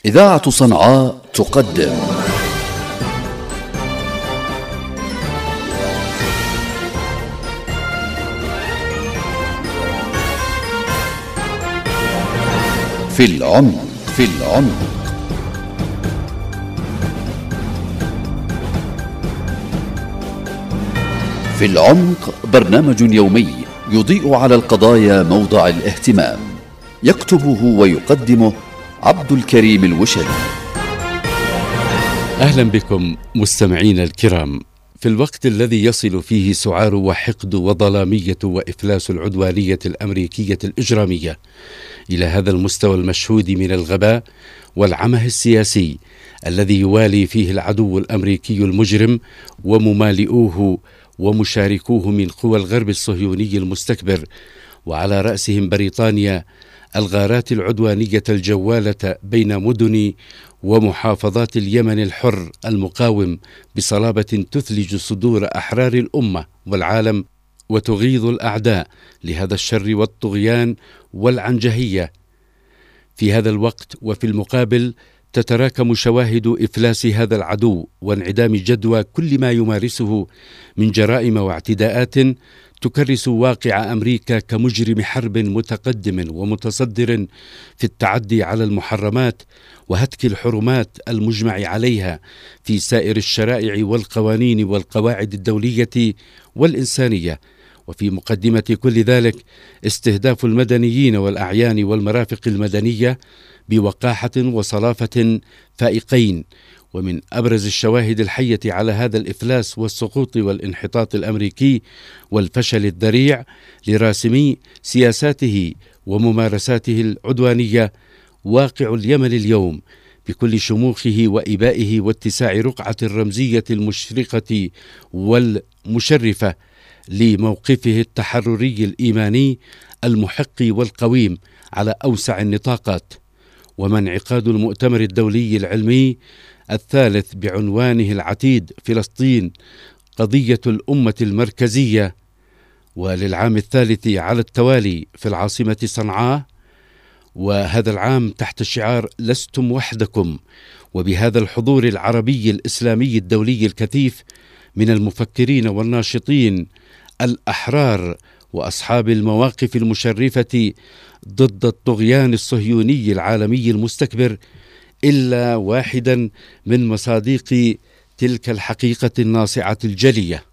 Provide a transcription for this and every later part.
إذاعة صنعاء تقدم في العمق. في العمق برنامج يومي يضيء على القضايا موضع الاهتمام، يكتبه ويقدمه عبد الكريم الوشلي. أهلا بكم مستمعين الكرام. في الوقت الذي يصل فيه سعار وحقد وظلامية وإفلاس العدوانية الأمريكية الإجرامية إلى هذا المستوى المشهود من الغباء والعمه السياسي الذي يوالي فيه العدو الأمريكي المجرم وممالئوه ومشاركوه من قوى الغرب الصهيوني المستكبر، وعلى رأسهم بريطانيا، الغارات العدوانية الجوالة بين مدن ومحافظات اليمن الحر المقاوم بصلابة تثلج صدور أحرار الأمة والعالم وتغيظ الأعداء لهذا الشر والطغيان والعنجهية. في هذا الوقت وفي المقابل تتراكم شواهد إفلاس هذا العدو وانعدام جدوى كل ما يمارسه من جرائم واعتداءات تكرس واقع أمريكا كمجرم حرب متقدم ومتصدر في التعدي على المحرمات وهتك الحرمات المجمع عليها في سائر الشرائع والقوانين والقواعد الدولية والإنسانية، وفي مقدمة كل ذلك استهداف المدنيين والأعيان والمرافق المدنية بوقاحة وصلافة فائقين. ومن أبرز الشواهد الحية على هذا الإفلاس والسقوط والانحطاط الأمريكي والفشل الذريع لراسمي سياساته وممارساته العدوانية واقع اليمن اليوم بكل شموخه وإبائه واتساع رقعة الرمزية المشرقة والمشرفة لموقفه التحرري الإيماني المحق والقويم على أوسع النطاقات. وما انعقاد المؤتمر الدولي العلمي الثالث بعنوانه العتيد فلسطين قضية الأمة المركزية، وللعام الثالث على التوالي في العاصمة صنعاء، وهذا العام تحت شعار لستم وحدكم، وبهذا الحضور العربي الإسلامي الدولي الكثيف من المفكرين والناشطين الأحرار وأصحاب المواقف المشرفة ضد الطغيان الصهيوني العالمي المستكبر، إلا واحدا من مصادق تلك الحقيقة الناصعة الجلية.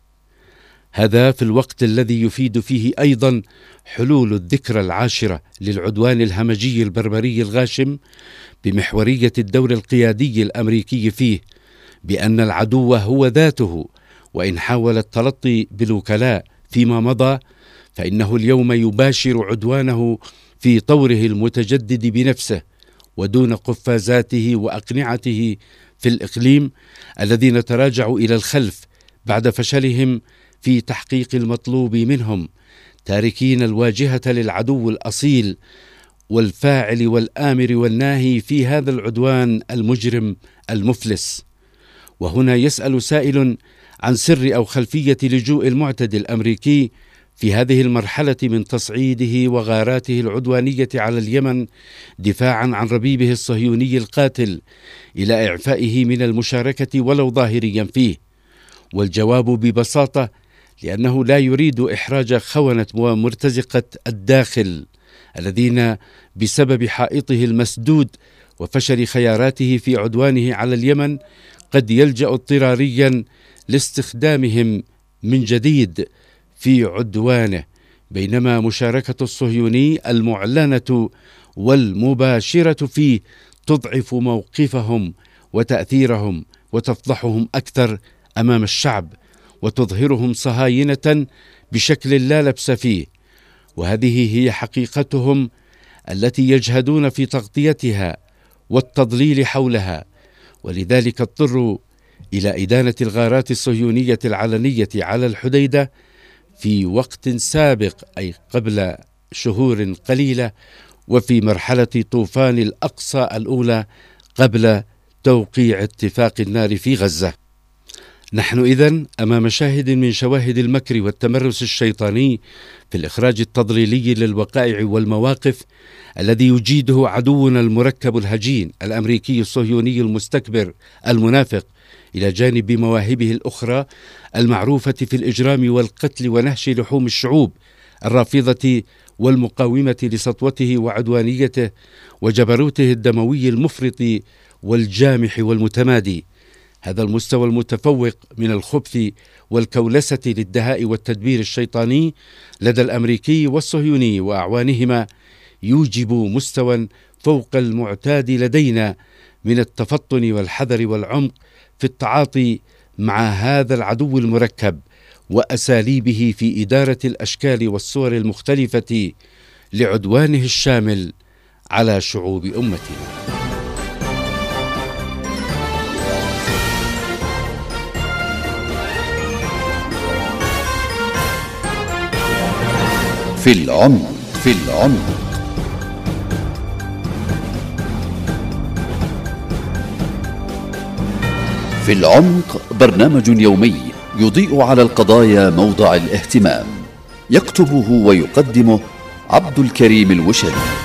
هذا في الوقت الذي يفيد فيه أيضا حلول الذكرى العاشرة للعدوان الهمجي البربري الغاشم بمحورية الدور القيادي الأمريكي فيه، بأن العدو هو ذاته، وإن حاول التلطي بالوكلاء فيما مضى فإنه اليوم يباشر عدوانه في طوره المتجدد بنفسه ودون قفازاته وأقنعته في الإقليم الذين تراجعوا إلى الخلف بعد فشلهم في تحقيق المطلوب منهم، تاركين الواجهة للعدو الأصيل والفاعل والآمر والناهي في هذا العدوان المجرم المفلس. وهنا يسأل سائل عن سر أو خلفية لجوء المعتدي الأمريكي في هذه المرحلة من تصعيده وغاراته العدوانية على اليمن دفاعا عن ربيبه الصهيوني القاتل إلى إعفائه من المشاركة ولو ظاهريا فيه. والجواب ببساطة لأنه لا يريد إحراج خونة ومرتزقة الداخل الذين بسبب حائطه المسدود وفشل خياراته في عدوانه على اليمن قد يلجأ اضطراريا لاستخدامهم من جديد في عدوانه، بينما مشاركة الصهيوني المعلنة والمباشرة فيه تضعف موقفهم وتأثيرهم وتفضحهم أكثر أمام الشعب وتظهرهم صهاينة بشكل لا لبس فيه. وهذه هي حقيقتهم التي يجهدون في تغطيتها والتضليل حولها، ولذلك اضطروا إلى إدانة الغارات الصهيونية العلنية على الحديدة في وقت سابق، أي قبل شهور قليلة، وفي مرحلة طوفان الأقصى الأولى قبل توقيع اتفاق النار في غزة. نحن إذن أمام شاهد من شواهد المكر والتمرس الشيطاني في الإخراج التضليلي للوقائع والمواقف الذي يجيده عدونا المركب الهجين الأمريكي الصهيوني المستكبر المنافق، إلى جانب مواهبه الأخرى المعروفة في الإجرام والقتل ونهش لحوم الشعوب الرافضة والمقاومة لسطوته وعدوانيته وجبروته الدموي المفرط والجامح والمتمادي. هذا المستوى المتفوق من الخبث والكولسة للدهاء والتدبير الشيطاني لدى الأمريكي والصهيوني وأعوانهما يوجب مستوى فوق المعتاد لدينا من التفطن والحذر والعمق في التعاطي مع هذا العدو المركب وأساليبه في إدارة الأشكال والصور المختلفة لعدوانه الشامل على شعوب أمتنا. في العمق. في العمق. في العمق برنامج يومي يضيء على القضايا موضع الاهتمام، يكتبه ويقدمه عبد الكريم الوشلي.